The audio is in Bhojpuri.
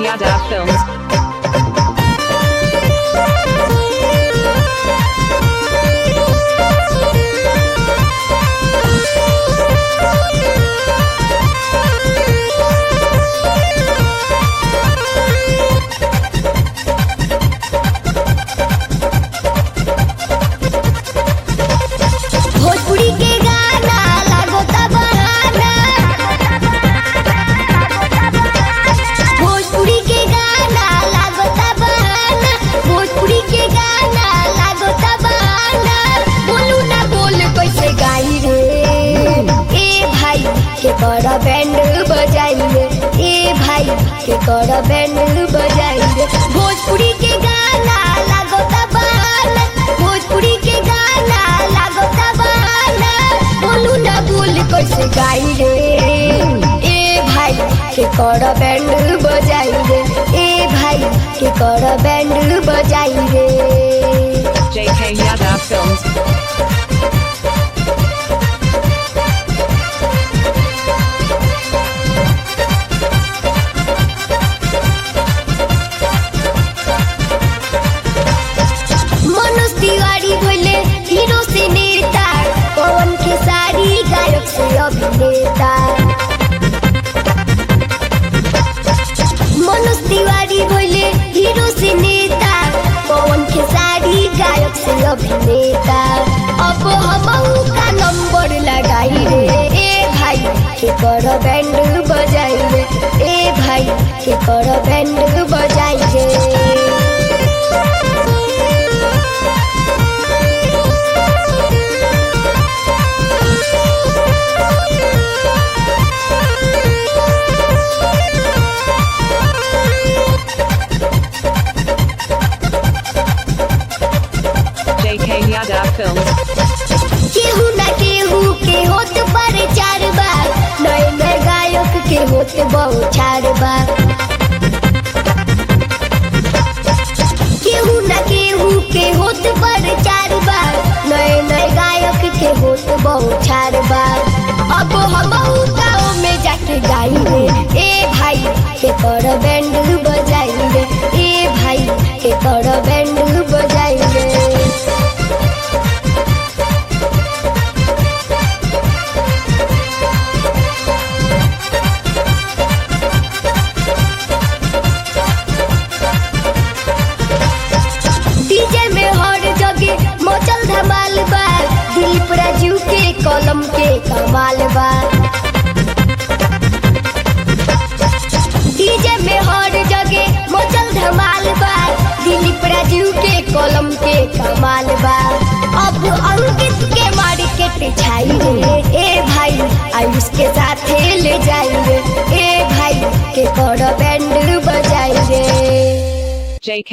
Yadav Films. भोजपुरी के गाना लागोता बहाना, भोजपुरी के गाना लागोता बहाना, भोजपुरी के गाना लागोता बहाना। बोलू ना बोल कैसे गाई रे, ए भाई के कर बैंड बजाई रे, ए भाई के कर बैंड बजाई रे। भोजपुरी के गाना लागोता बहाना, भोजपुरी के गाना लागोता बहाना। बोलू ना बोल कैसे गाई रे, ए भाई के कर बैंड बजाई रे, ए भाई के कर बैंड बजाई रे। JK Yadav Films. Manoj Tiwari भोले हीरो से नेता, पवन खेसारी गायक से अभिनेता। मनोज तिवारी भोले हीरो से नेता, पवन खेसारी गायक से अभिनेता। अब हमहू का नंबर लगाई रे, ए भाई के कर बैंड बजाई रे, ए भाई के कर बैंड बजाई रे। JK Yadav Films. केहू ना केहू के होत पर चार बार, नए नए गायक के होत बहुत चार बार। केहू ना केहू के होत पर चार बार, नए नए गायक के होत बहुत चार बार। अब हमहू गाँव में जाके गाई रे, ए भाई के कर बैंड बजाई रे, ए भाई के कर बैंड बजाई रे। डीजे में हर जगह मचल धमाल बा, दिलीप राजू के कलम के कमाल बा। डीजे में हर जगह मचल धमाल बा, दिलीप राजू के कलम के कमाल बा। अब अंकित के मार्केट छाई रे, ए भाई आयुष के साथ ले जाई रे, ए भाई के कर बैंड बजाई रे। JK